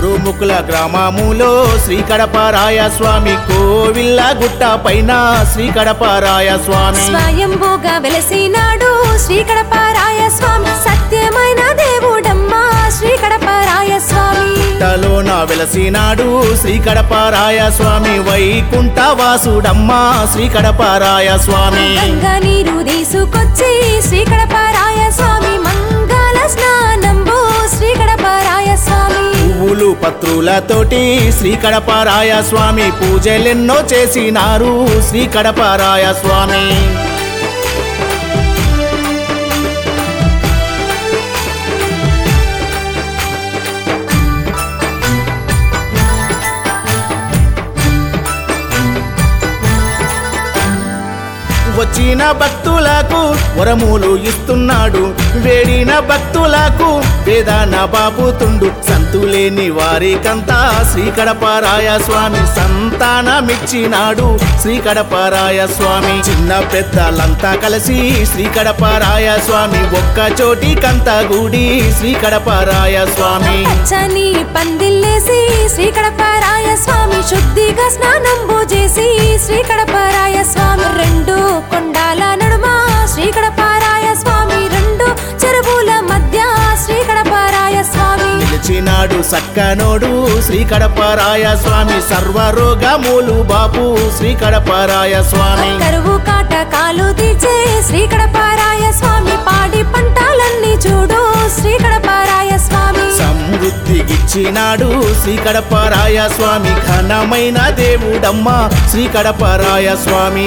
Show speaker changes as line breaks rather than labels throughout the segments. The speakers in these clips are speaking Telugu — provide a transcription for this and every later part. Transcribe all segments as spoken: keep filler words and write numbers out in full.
ముకుల గ్రామములో శ్రీ కడపరాయ స్వామి కోవిల్ల గుట్ట పైన శ్రీ కడపరాయ స్వామి
స్వయంభూగా వెలసినాడు శ్రీ కడపరాయ స్వామి సత్యమైన దేవుడమ్మా శ్రీ కడపరాయ స్వామి
గుట్టలోన వెలసినాడు శ్రీ కడపరాయ స్వామి వైకుంఠ వాసుడమ్మా శ్రీ కడపరాయ స్వామి
గంగా నీరు తీసుకొచ్చి శ్రీ కడపరాయ స్వామి మంగళ స్నానంబు శ్రీ కడపరాయ స్వామి
పువ్వులు పత్రులతోటి శ్రీ కడపరాయ స్వామి పూజలెన్నో చేసినారు శ్రీ కడపరాయ స్వామి వచ్చిన భక్తులకు వరములు ఇస్తున్నాడు వేడిన భక్తులకు వేదాన బాపుతుండు సంతులేని వారికంతా శ్రీ కడపరాయ స్వామి సంతానమిచ్చినాడు శ్రీ కడపరాయ స్వామి చిన్న పెద్దలంతా కలిసి శ్రీ కడపరాయ స్వామి ఒక్క చోటికంత గుడి శ్రీ కడపరాయ స్వామి
పచ్చని పందిల్లేసి శ్రీ కడపరాయ స్వామి శుద్ధిగా స్నానంబు చేసి శ్రీ కడపరాయ స్వామి రెండు కొండాల నడుమ శ్రీ కడపరాయ స్వామి రెండు చెరువుల మధ్య శ్రీ కడపరాయ స్వామి
నిలిచినాడు సక్కనోడు శ్రీ కడపరాయ స్వామి సర్వరోగములు బాపు శ్రీ కడపరాయ స్వామి
కరువు కాటకాలు తీర్చే శ్రీ కడపరాయ స్వామి పాడి పంటలన్నీ చూడు శ్రీ కడపరాయ స్వామి
సమృద్ధిగిచ్చినాడు శ్రీ కడపరాయ స్వామి ఘనమైన దేవుడమ్మా శ్రీ కడపరాయ స్వామి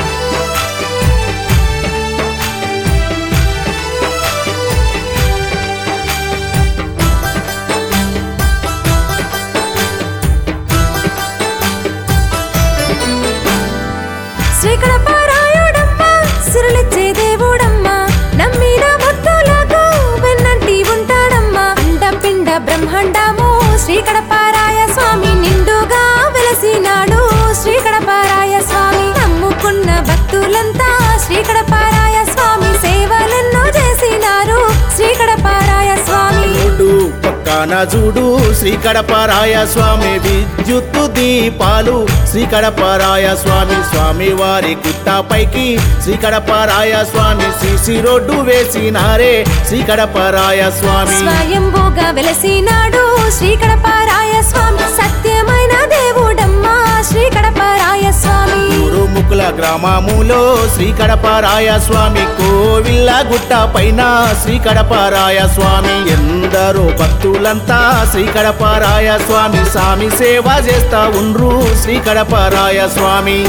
శ్రీ కడపరాయుడమ్మా సిరులిచ్చే దేవుడమ్మా నమ్మిన భక్తులకు వెన్నంటి ఉంటాడమ్మా అండపిండ బ్రహ్మాండము శ్రీ కడపరాయ స్వామి నిండుగా వెలసినాడు శ్రీ కడపరాయ స్వామి నమ్ముకున్న భక్తులంతా శ్రీ కడపరాయ స్వామి సేవలెన్నో చేసినారు శ్రీ కడపరాయ స్వామి
చూడు పక్కన చూడు శ్రీ కడపరాయ స్వామి విద్యుత్తు దీపాలు శ్రీ కడపరాయ స్వామి స్వామి వారి గుట్టపైకి శ్రీ కడపరాయ స్వామి సిసి రోడ్డు వేసినారే శ్రీ కడపరాయ స్వామి
స్వయంభూగా వెలసినాడు శ్రీ కడపరాయ స్వామి సత్యమైన దేవుడమ్మా శ్రీ కడపరాయ స్వామి
ముకుల గ్రామములో శ్రీ కడపరాయ స్వామి కోవిల్ల గుట్ట పైన శ్రీ కడపరాయ స్వామి ఎందరో భక్తులంతా శ్రీ కడపరాయ స్వామి స్వామి సేవ చేస్తా ఉండ్రు శ్రీ కడపరాయ స్వామి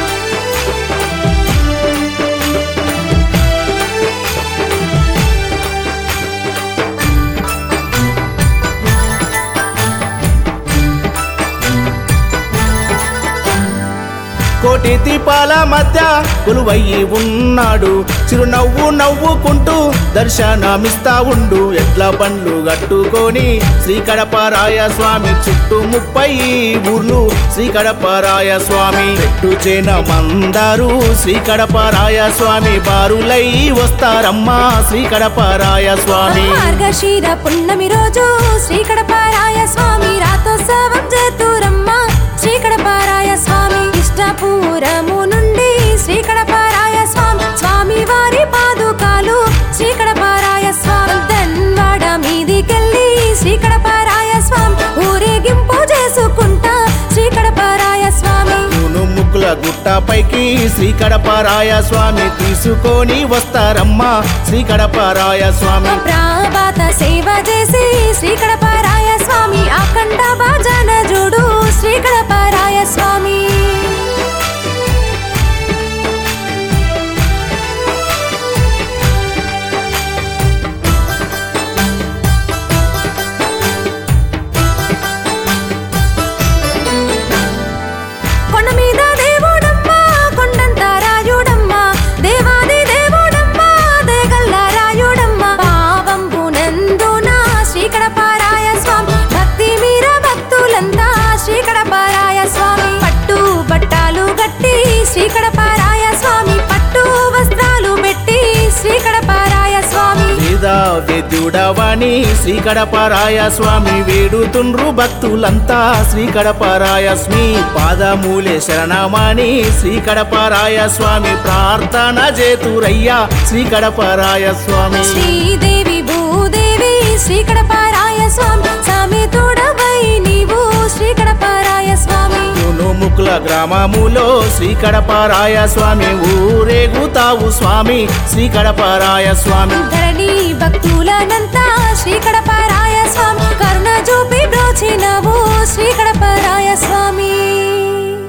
కోటి దీపాల మధ్య కొలువయ్యి ఉన్నాడు చిరునవ్వు నవ్వుకుంటూ దర్శనమిస్తా ఉండు ఎడ్ల బండ్లు గట్టుకొని శ్రీ కడపరాయ స్వామి చుట్టూ ముప్పై ఊర్లు శ్రీ కడపరాయ స్వామి చెట్టు చేన మందారు శ్రీ కడపరాయ స్వామి బారులై వస్తారమ్మా శ్రీ కడపరాయ స్వామి
మార్గశీర పున్నమి రోజు శ్రీ కడపరాయ స్వామి రాతోత్సవం చేతురమ్మా శ్రీ కడపరాయ స్వామి ఇష్టపూరము నుండి శ్రీ కడపరాయ స్వామి స్వామి వారి పాదుకాలు శ్రీ కడపరాయ స్వామి ధన్వాడ మీదికెళ్ళి శ్రీ కడపరాయ స్వామి ఊరేగింపు చేసుకుంటా శ్రీ కడపరాయ స్వామి
ముక్కుల గుట్ట పైకి శ్రీ కడపరాయ స్వామి తీసుకొని వస్తారమ్మా శ్రీ కడపరాయ స్వామి
ప్రాభాత సేవ చేసి శ్రీ కడపరాయ స్వామి అఖండ భజన జోడు శ్రీ కడపరాయ స్వామి కొండ మీద దేవుడమ్మా కొండంత రాయుడమ్మా దేవాది దేవుడమ్మా దేగల్ల రాయుడమ్మా పావంబునందున శ్రీ కడపరాయ స్వామి
నైవేద్యుడవని శ్రీ కడపరాయ స్వామి వేడుతుండ్రు భక్తులంతా శ్రీ కడపరాయ స్వామి పాదమూలే శరణమని శ్రీ కడపరాయ స్వామి ప్రార్థన చేతురయ్యా శ్రీ కడపరాయ స్వామి
శ్రీదేవి భూదేవి శ్రీ కడపరాయ స్వామి సమేతుడవై నీవు శ్రీ కడపరాయ స్వామి
ముకుల గ్రామములో శ్రీ కడపరాయ స్వామి ఊరేగుతావు స్వామి శ్రీ కడపరాయ స్వామి
ధరణి భక్తులనంతా శ్రీ కడపరాయ స్వామి కరుణ చూపి బ్రోచినవు శ్రీ కడపరాయ స్వామి